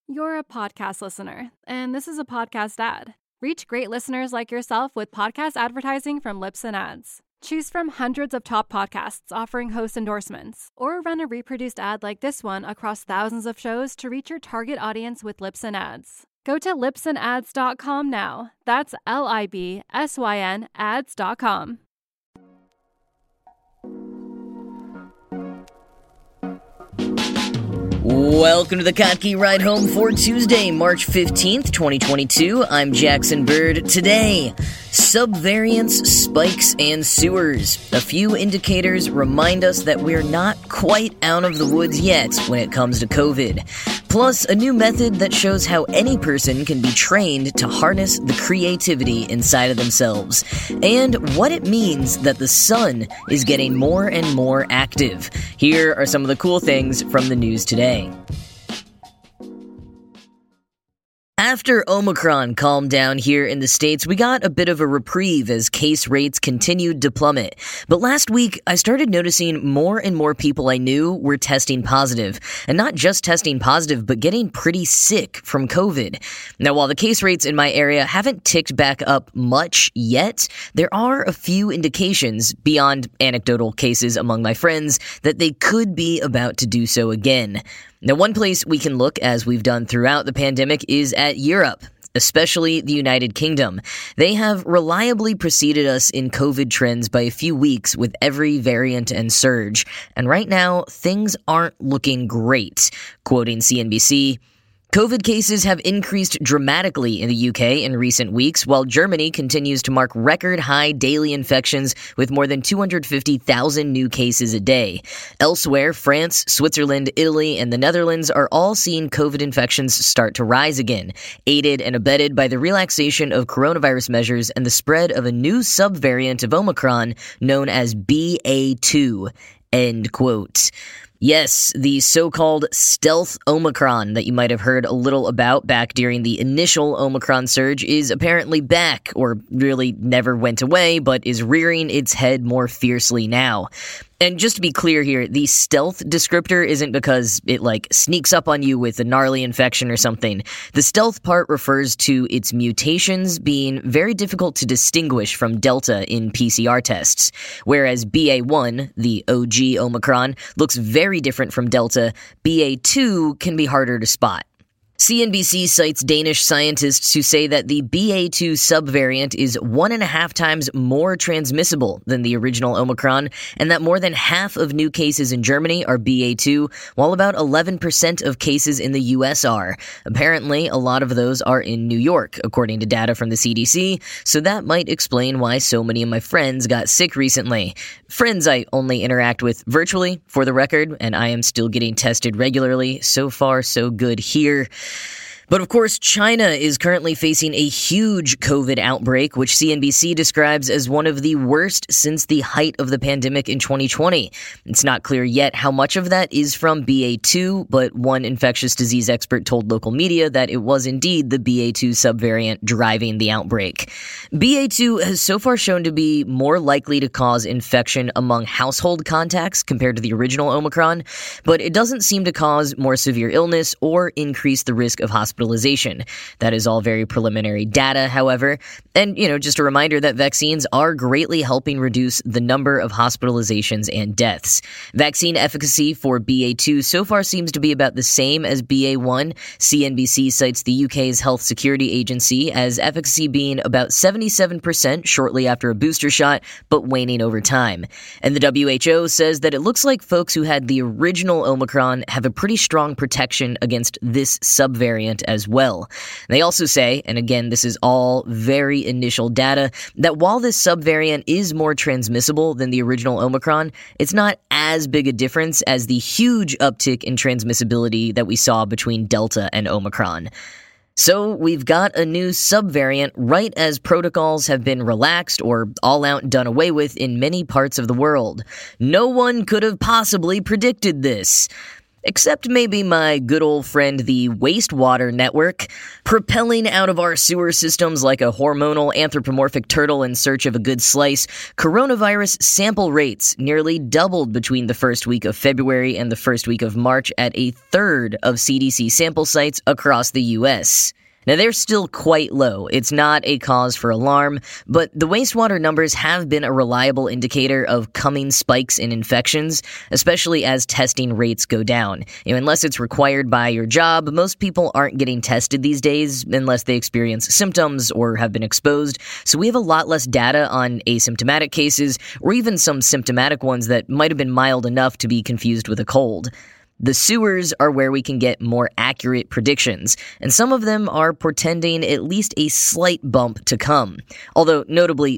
You're a podcast listener, and this is a podcast ad. Reach great listeners like yourself with podcast advertising from Libsyn Ads. Choose from hundreds of top podcasts offering host endorsements, or run a reproduced ad like this one across thousands of shows to reach your target audience with Libsyn Ads. Go to libsynads.com now. That's LIBSYN ads.com. Welcome to the Kottke Ride Home for Tuesday, March 15th, 2022. I'm Jackson Bird. Today, subvariants, spikes, and sewers. A few indicators remind us that we're not quite out of the woods yet when it comes to COVID. Plus, a new method that shows how any person can be trained to harness the creativity inside of themselves. And what it means that the sun is getting more and more active. Here are some of the cool things from the news today. After Omicron calmed down here in the States, we got a bit of a reprieve as case rates continued to plummet. But last week, I started noticing more and more people I knew were testing positive. And not just testing positive, but getting pretty sick from COVID. Now, while the case rates in my area haven't ticked back up much yet, there are a few indications, beyond anecdotal cases among my friends, that they could be about to do so again. Now, one place we can look, as we've done throughout the pandemic, is at Europe, especially the United Kingdom. They have reliably preceded us in COVID trends by a few weeks with every variant and surge. And right now, things aren't looking great. Quoting CNBC, COVID cases have increased dramatically in the UK in recent weeks, while Germany continues to mark record-high daily infections with more than 250,000 new cases a day. Elsewhere, France, Switzerland, Italy, and the Netherlands are all seeing COVID infections start to rise again, aided and abetted by the relaxation of coronavirus measures and the spread of a new subvariant of Omicron known as BA2. End quote. Yes, the so-called stealth Omicron that you might have heard a little about back during the initial Omicron surge is apparently back, or really never went away, but is rearing its head more fiercely now. And just to be clear here, the stealth descriptor isn't because it, sneaks up on you with a gnarly infection or something. The stealth part refers to its mutations being very difficult to distinguish from Delta in PCR tests. Whereas BA1, the OG Omicron, looks very different from Delta, BA2 can be harder to spot. CNBC cites Danish scientists who say that the BA2 subvariant is 1.5 times more transmissible than the original Omicron, and that more than half of new cases in Germany are BA2, while about 11% of cases in the US are. Apparently, a lot of those are in New York, according to data from the CDC, so that might explain why so many of my friends got sick recently. Friends I only interact with virtually, for the record, and I am still getting tested regularly. So far, so good here. But of course, China is currently facing a huge COVID outbreak, which CNBC describes as one of the worst since the height of the pandemic in 2020. It's not clear yet how much of that is from BA2, but one infectious disease expert told local media that it was indeed the BA2 subvariant driving the outbreak. BA2 has so far shown to be more likely to cause infection among household contacts compared to the original Omicron, but it doesn't seem to cause more severe illness or increase the risk of hospitalization. That is all very preliminary data, however. And, just a reminder that vaccines are greatly helping reduce the number of hospitalizations and deaths. Vaccine efficacy for BA2 so far seems to be about the same as BA1. CNBC cites the UK's Health Security Agency as efficacy being about 77% shortly after a booster shot, but waning over time. And the WHO says that it looks like folks who had the original Omicron have a pretty strong protection against this subvariant as well. They also say, and again, this is all very initial data, that while this subvariant is more transmissible than the original Omicron, it's not as big a difference as the huge uptick in transmissibility that we saw between Delta and Omicron. So we've got a new subvariant right as protocols have been relaxed or all out done away with in many parts of the world. No one could have possibly predicted this. Except maybe my good old friend, the wastewater network, propelling out of our sewer systems like a hormonal anthropomorphic turtle in search of a good slice. Coronavirus sample rates nearly doubled between the first week of February and the first week of March at a third of CDC sample sites across the U.S. Now, they're still quite low. It's not a cause for alarm, but the wastewater numbers have been a reliable indicator of coming spikes in infections, especially as testing rates go down. Unless it's required by your job, most people aren't getting tested these days unless they experience symptoms or have been exposed, so we have a lot less data on asymptomatic cases or even some symptomatic ones that might have been mild enough to be confused with a cold. The sewers are where we can get more accurate predictions, and some of them are portending at least a slight bump to come. Although, notably,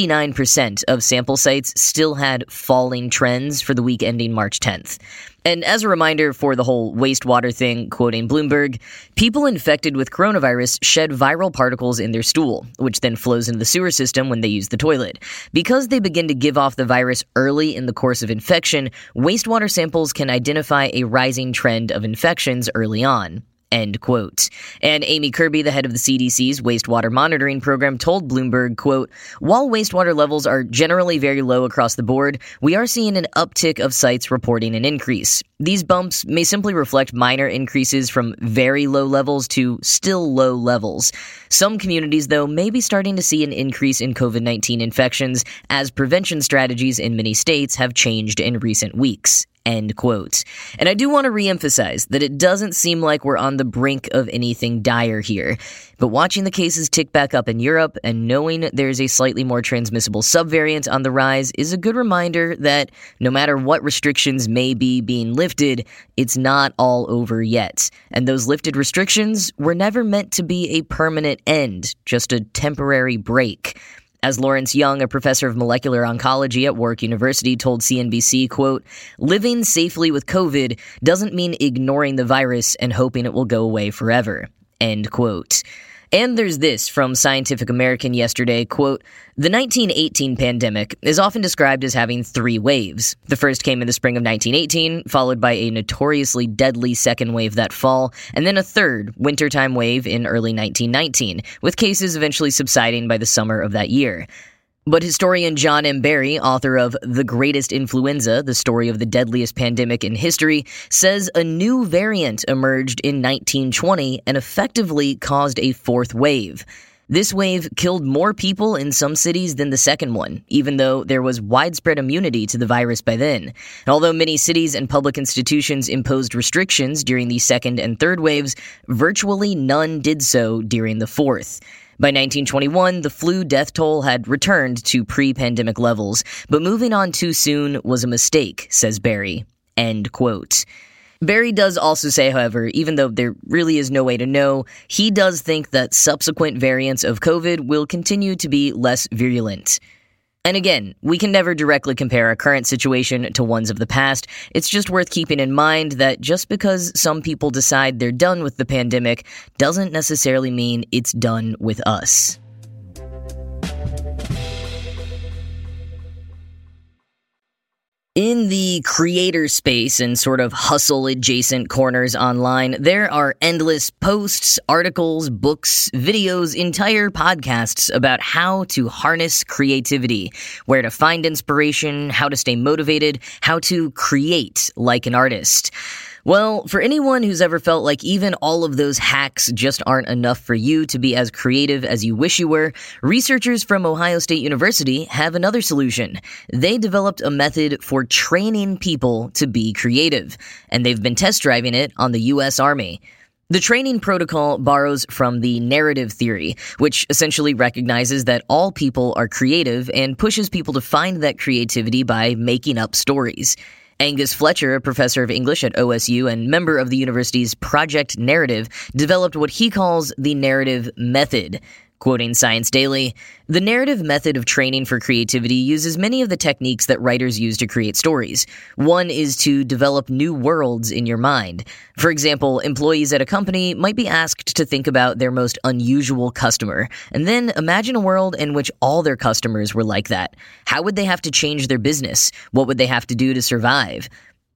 59% of sample sites still had falling trends for the week ending March 10th. And as a reminder for the whole wastewater thing, quoting Bloomberg, people infected with coronavirus shed viral particles in their stool, which then flows into the sewer system when they use the toilet. Because they begin to give off the virus early in the course of infection, wastewater samples can identify a rising trend of infections early on. End quote. And Amy Kirby, the head of the CDC's wastewater monitoring program, told Bloomberg, quote, "While wastewater levels are generally very low across the board, we are seeing an uptick of sites reporting an increase. These bumps may simply reflect minor increases from very low levels to still low levels. Some communities, though, may be starting to see an increase in COVID-19 infections as prevention strategies in many states have changed in recent weeks." End quote. And I do want to reemphasize that it doesn't seem like we're on the brink of anything dire here. But watching the cases tick back up in Europe and knowing there's a slightly more transmissible subvariant on the rise is a good reminder that no matter what restrictions may be being lifted, it's not all over yet. And those lifted restrictions were never meant to be a permanent end, just a temporary break. As Lawrence Young, a professor of molecular oncology at Warwick University, told CNBC, quote, "Living safely with COVID doesn't mean ignoring the virus and hoping it will go away forever." End quote. And there's this from Scientific American yesterday, quote, "The 1918 pandemic is often described as having 3 waves. The first came in the spring of 1918, followed by a notoriously deadly second wave that fall, and then a third wintertime wave in early 1919, with cases eventually subsiding by the summer of that year." But historian John M. Barry, author of The Greatest Influenza, the story of the deadliest pandemic in history, says a new variant emerged in 1920 and effectively caused a 4th wave. This wave killed more people in some cities than the second one, even though there was widespread immunity to the virus by then. And although many cities and public institutions imposed restrictions during the second and third waves, virtually none did so during the 4th. By 1921, the flu death toll had returned to pre-pandemic levels, but moving on too soon was a mistake, says Barry. End quote. Barry does also say, however, even though there really is no way to know, he does think that subsequent variants of COVID will continue to be less virulent. And again, we can never directly compare our current situation to ones of the past. It's just worth keeping in mind that just because some people decide they're done with the pandemic doesn't necessarily mean it's done with us. In the creator space and sort of hustle-adjacent corners online, there are endless posts, articles, books, videos, entire podcasts about how to harness creativity, where to find inspiration, how to stay motivated, how to create like an artist. Well, for anyone who's ever felt like even all of those hacks just aren't enough for you to be as creative as you wish you were, researchers from Ohio State University have another solution. They developed a method for training people to be creative, and they've been test driving it on the U.S. Army. The training protocol borrows from the narrative theory, which essentially recognizes that all people are creative and pushes people to find that creativity by making up stories. Angus Fletcher, a professor of English at OSU and member of the university's Project Narrative, developed what he calls the narrative method. Quoting Science Daily, "The narrative method of training for creativity uses many of the techniques that writers use to create stories. One is to develop new worlds in your mind. For example, employees at a company might be asked to think about their most unusual customer, and then imagine a world in which all their customers were like that. How would they have to change their business? What would they have to do to survive?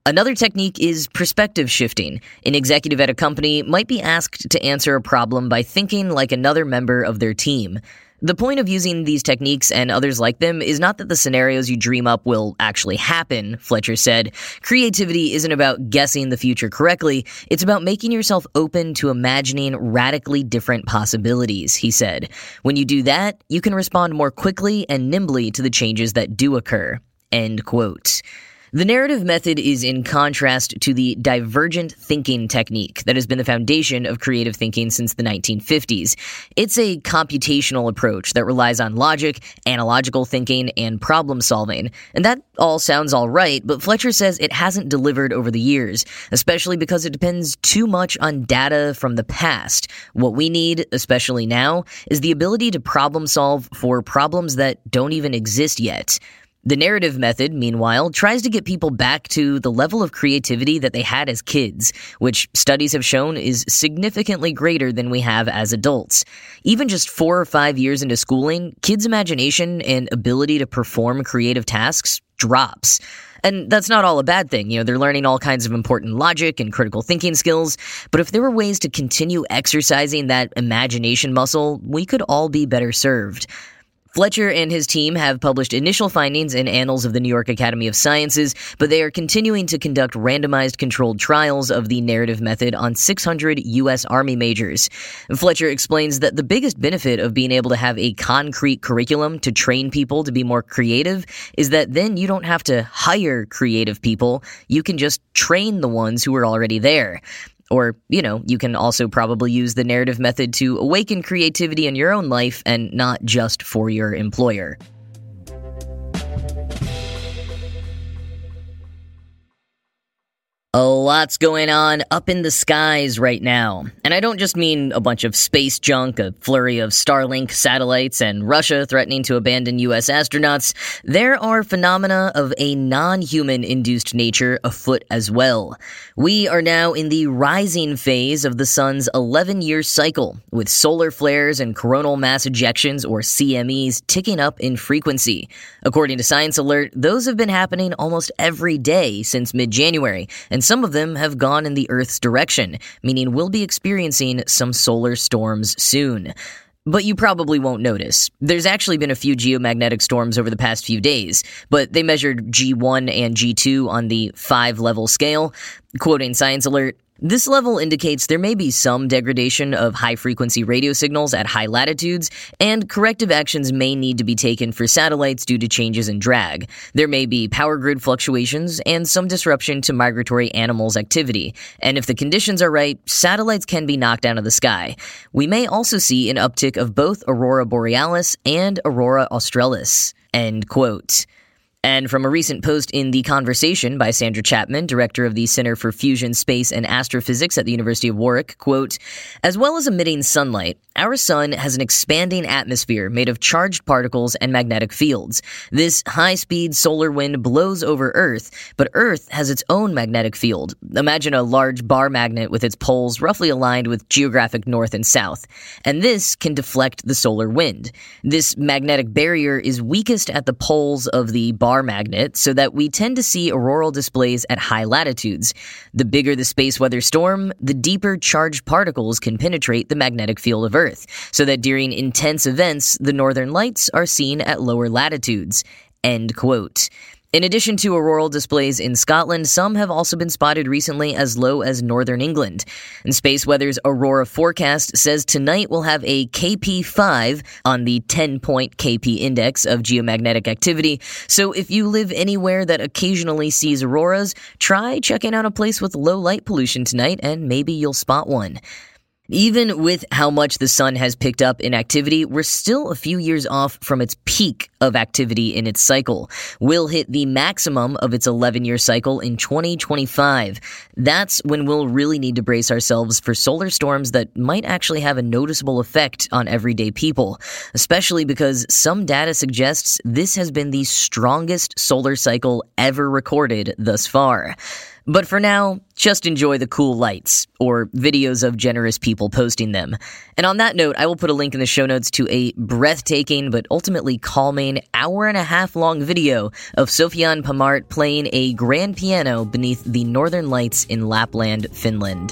Another technique is perspective shifting. An executive at a company might be asked to answer a problem by thinking like another member of their team. The point of using these techniques and others like them is not that the scenarios you dream up will actually happen, Fletcher said. Creativity isn't about guessing the future correctly, it's about making yourself open to imagining radically different possibilities, he said. When you do that, you can respond more quickly and nimbly to the changes that do occur. End quote. The narrative method is in contrast to the divergent thinking technique that has been the foundation of creative thinking since the 1950s. It's a computational approach that relies on logic, analogical thinking, and problem solving. And that all sounds all right, but Fletcher says it hasn't delivered over the years, especially because it depends too much on data from the past. What we need, especially now, is the ability to problem solve for problems that don't even exist yet. The narrative method, meanwhile, tries to get people back to the level of creativity that they had as kids, which studies have shown is significantly greater than we have as adults. Even just 4 or 5 years into schooling, kids' imagination and ability to perform creative tasks drops. And that's not all a bad thing. They're learning all kinds of important logic and critical thinking skills. But if there were ways to continue exercising that imagination muscle, we could all be better served. Fletcher and his team have published initial findings in Annals of the New York Academy of Sciences, but they are continuing to conduct randomized controlled trials of the narrative method on 600 U.S. Army majors. Fletcher explains that the biggest benefit of being able to have a concrete curriculum to train people to be more creative is that then you don't have to hire creative people, you can just train the ones who are already there. Or, you can also probably use the narrative method to awaken creativity in your own life and not just for your employer. A lot's going on up in the skies right now. And I don't just mean a bunch of space junk, a flurry of Starlink satellites, and Russia threatening to abandon U.S. astronauts. There are phenomena of a non-human-induced nature afoot as well. We are now in the rising phase of the sun's 11-year cycle, with solar flares and coronal mass ejections, or CMEs, ticking up in frequency. According to Science Alert, those have been happening almost every day since mid-January, and some of them have gone in the Earth's direction, meaning we'll be experiencing some solar storms soon. But you probably won't notice. There's actually been a few geomagnetic storms over the past few days, but they measured G1 and G2 on the 5-level scale. Quoting Science Alert, "This level indicates there may be some degradation of high-frequency radio signals at high latitudes, and corrective actions may need to be taken for satellites due to changes in drag. There may be power grid fluctuations and some disruption to migratory animals' activity, and if the conditions are right, satellites can be knocked out of the sky. We may also see an uptick of both Aurora Borealis and Aurora Australis." End quote. And from a recent post in The Conversation by Sandra Chapman, director of the Center for Fusion, Space, and Astrophysics at the University of Warwick, quote, "As well as emitting sunlight, our sun has an expanding atmosphere made of charged particles and magnetic fields. This high-speed solar wind blows over Earth, but Earth has its own magnetic field. Imagine a large bar magnet with its poles roughly aligned with geographic north and south. And this can deflect the solar wind. This magnetic barrier is weakest at the poles of the bar magnet, so that we tend to see auroral displays at high latitudes. The bigger the space weather storm, the deeper charged particles can penetrate the magnetic field of Earth, so that during intense events, the northern lights are seen at lower latitudes." End quote. In addition to auroral displays in Scotland, some have also been spotted recently as low as northern England. And Space Weather's Aurora forecast says tonight we'll have a KP5 on the 10-point KP index of geomagnetic activity. So if you live anywhere that occasionally sees auroras, try checking out a place with low light pollution tonight and maybe you'll spot one. Even with how much the sun has picked up in activity, we're still a few years off from its peak of activity in its cycle. We'll hit the maximum of its 11-year cycle in 2025. That's when we'll really need to brace ourselves for solar storms that might actually have a noticeable effect on everyday people, especially because some data suggests this has been the strongest solar cycle ever recorded thus far. But for now, just enjoy the cool lights, or videos of generous people posting them. And on that note, I will put a link in the show notes to a breathtaking but ultimately calming hour-and-a-half-long video of Sofiane Pamart playing a grand piano beneath the northern lights in Lapland, Finland.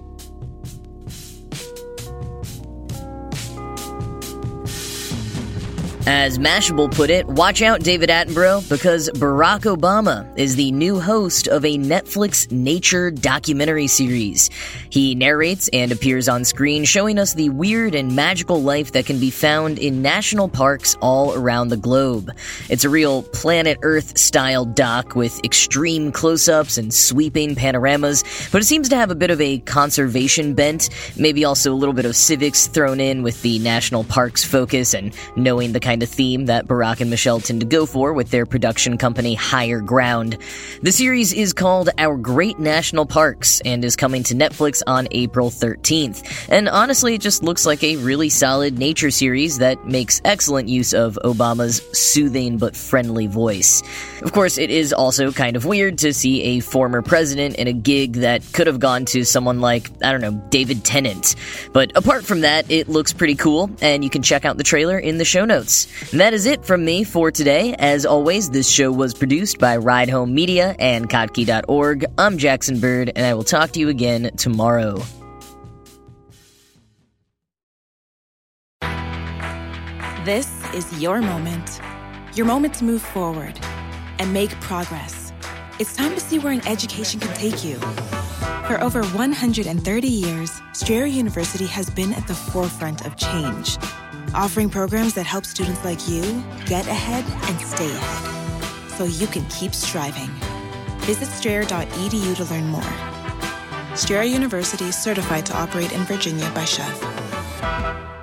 As Mashable put it, watch out, David Attenborough, because Barack Obama is the new host of a Netflix nature documentary series. He narrates and appears on screen, showing us the weird and magical life that can be found in national parks all around the globe. It's a real Planet Earth-style doc with extreme close-ups and sweeping panoramas, but it seems to have a bit of a conservation bent, maybe also a little bit of civics thrown in with the national parks focus and knowing the kind of theme that Barack and Michelle tend to go for with their production company Higher Ground. The series is called Our Great National Parks and is coming to Netflix on April 13th. And honestly, it just looks like a really solid nature series that makes excellent use of Obama's soothing but friendly voice. Of course, it is also kind of weird to see a former president in a gig that could have gone to someone like, David Tennant. But apart from that, it looks pretty cool, and you can check out the trailer in the show notes. And that is it from me for today. As always, this show was produced by Ride Home Media and Kottke.org. I'm Jackson Bird, and I will talk to you again tomorrow. This is your moment to move forward and make progress. It's time to see where an education can take you. For over 130 years, Strayer University has been at the forefront of change, offering programs that help students like you get ahead and stay ahead, so you can keep striving. Visit strayer.edu to learn more. Strayer University is certified to operate in Virginia by Chev.